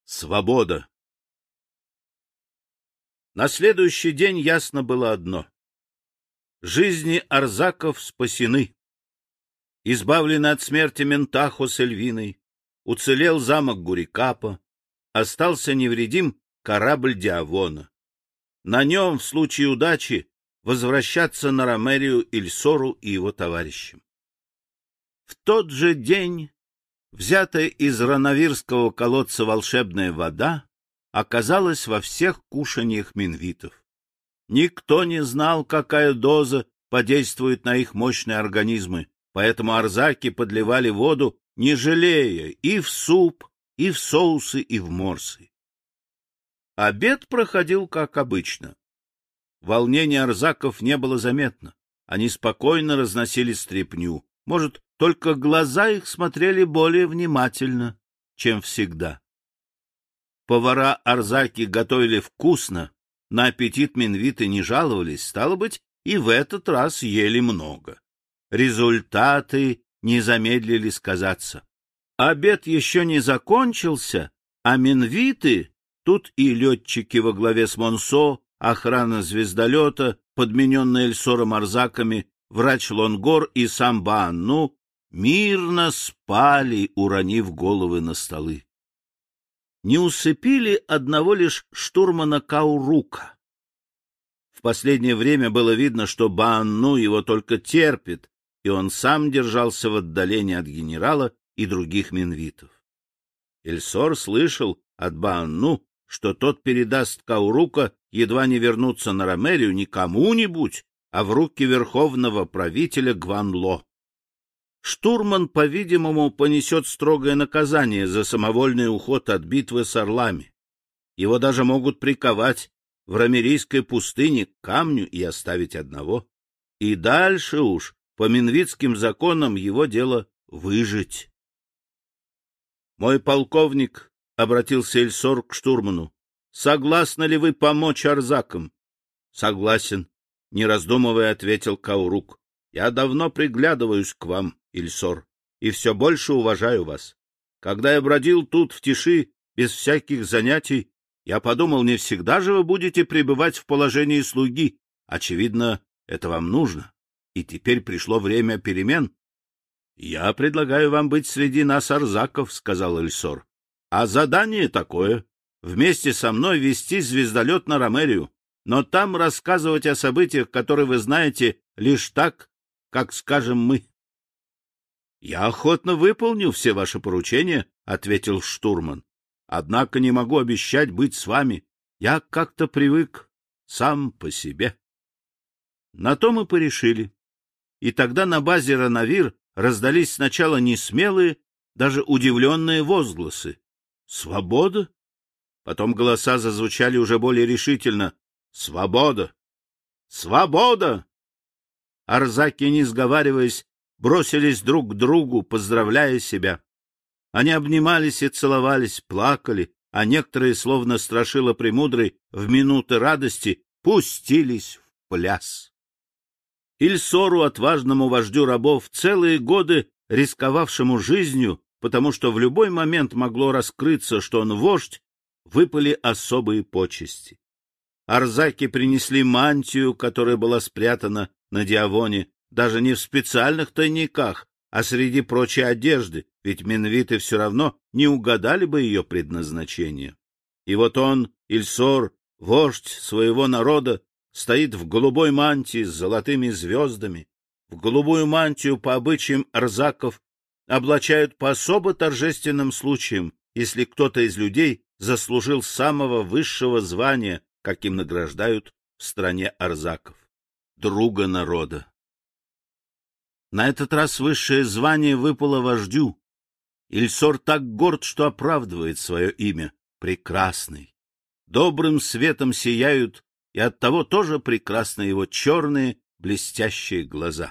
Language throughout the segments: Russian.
Свобода. На следующий день ясно было одно. Жизни арзаков спасены. Избавлены от смерти Ментахо с Эльвиной, уцелел замок Гурикапа, остался невредим корабль Диавона. На нем, в случае удачи, возвращаться на Ромерию Ильсору и его товарищам. В тот же день взятая из ранавирского колодца волшебная вода оказалась во всех кушаньях минвитов. Никто не знал, какая доза подействует на их мощные организмы, поэтому арзаки подливали воду, не жалея, и в суп, и в соусы, и в морсы. Обед проходил как обычно. Волнения арзаков не было заметно. Они спокойно разносили стряпню. Может, только глаза их смотрели более внимательно, чем всегда. Повара-арзаки готовили вкусно, на аппетит минвиты не жаловались, стало быть, и в этот раз ели много. Результаты не замедлили сказаться. Обед еще не закончился, а минвиты, тут и летчики во главе с Монсо, охрана звездолета, подмененная Эльсором арзаками, врач Лонгор и сам Баанну, мирно спали, уронив головы на столы. Не усыпили одного лишь штурмана Каурука. В последнее время было видно, что Баанну его только терпит, и он сам держался в отдалении от генерала и других минвитов. Эльсор слышал от Баанну, что тот передаст Каурука едва не вернуться на Ромерию не кому-нибудь, а в руки верховного правителя Гванло. Штурман, по-видимому, понесет строгое наказание за самовольный уход от битвы с орлами. Его даже могут приковать в ромерийской пустыне к камню и оставить одного. И дальше уж, по минвитским законам, его дело выжить. — Мой полковник, — обратился Эльсор к штурману, — согласны ли вы помочь арзакам? — Согласен, — не раздумывая ответил Каурук. — Я давно приглядываюсь к вам, Ильсор, и все больше уважаю вас. Когда я бродил тут в тиши, без всяких занятий, я подумал, не всегда же вы будете пребывать в положении слуги. Очевидно, это вам нужно, и теперь пришло время перемен. — Я предлагаю вам быть среди нас арзаков, — сказал Эльсор. — А задание такое — вместе со мной вести звездолет на Ромерию, но там рассказывать о событиях, которые вы знаете, лишь так, как скажем мы. — Я охотно выполню все ваши поручения, — ответил штурман. — Однако не могу обещать быть с вами. Я как-то привык сам по себе. На то мы порешили. И тогда на базе Ранавир раздались сначала несмелые, даже удивленные возгласы. «Свобода?» Потом голоса зазвучали уже более решительно. «Свобода! Свобода!» Арзаки, не сговариваясь, бросились друг к другу, поздравляя себя. Они обнимались и целовались, плакали, а некоторые, словно страшила премудрый, в минуты радости пустились в пляс. Ильсору, отважному вождю рабов, целые годы рисковавшему жизнью, потому что в любой момент могло раскрыться, что он вождь, выпали особые почести. Арзаки принесли мантию, которая была спрятана на Диавоне, даже не в специальных тайниках, а среди прочей одежды, ведь минвиты все равно не угадали бы ее предназначение. И вот он, Ильсор, вождь своего народа, стоит в голубой мантии с золотыми звездами. В голубую мантию по обычаям арзаков облачают по особо торжественным случаям, если кто-то из людей заслужил самого высшего звания, каким награждают в стране арзаков — друга народа. На этот раз высшее звание выпало вождю. Ильсор так горд, что оправдывает свое имя — Прекрасный. Добрым светом сияют, и оттого тоже прекрасны его черные блестящие глаза.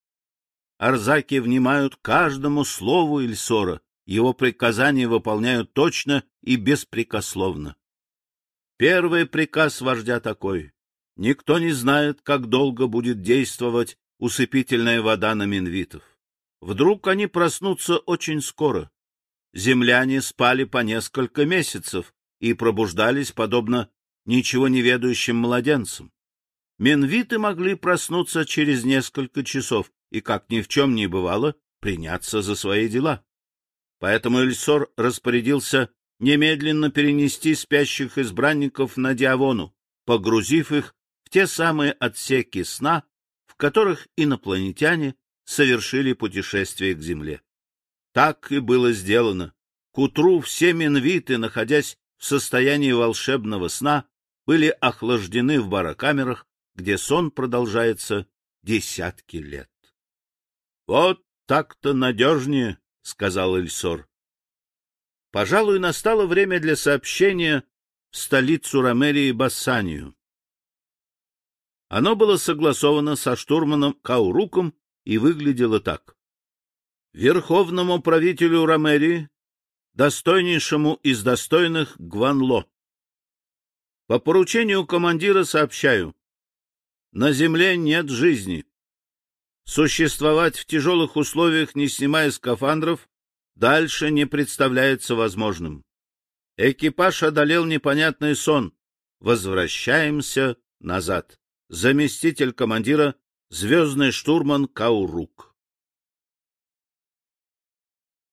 Арзаки внимают каждому слову Ильсора, его приказания выполняют точно и беспрекословно. Первый приказ вождя такой: никто не знает, как долго будет действовать усыпительная вода на минвитов. Вдруг они проснутся очень скоро. земляне спали по несколько месяцев и пробуждались, подобно ничего не ведающим младенцам. Менвиты могли проснуться через несколько часов и, как ни в чем не бывало, приняться за свои дела. Поэтому Эльсор распорядился немедленно перенести спящих избранников на Диавону, погрузив их в те самые отсеки сна, в которых инопланетяне совершили путешествие к Земле. Так и было сделано. К утру все менвиты, находясь в состоянии волшебного сна, были охлаждены в барокамерах, где сон продолжается десятки лет. — Вот так-то надежнее, — сказал Эльсор. Пожалуй, настало время для сообщения в столицу Ромерии Бассанию. Оно было согласовано со штурманом Кауруком и выглядело так. Верховному правителю Ромерии, достойнейшему из достойных Гванло. По поручению командира сообщаю. На земле нет жизни. Существовать в тяжелых условиях, не снимая скафандров, дальше не представляется возможным. Экипаж одолел непонятный сон. Возвращаемся назад. Заместитель командира, звездный штурман Каурук.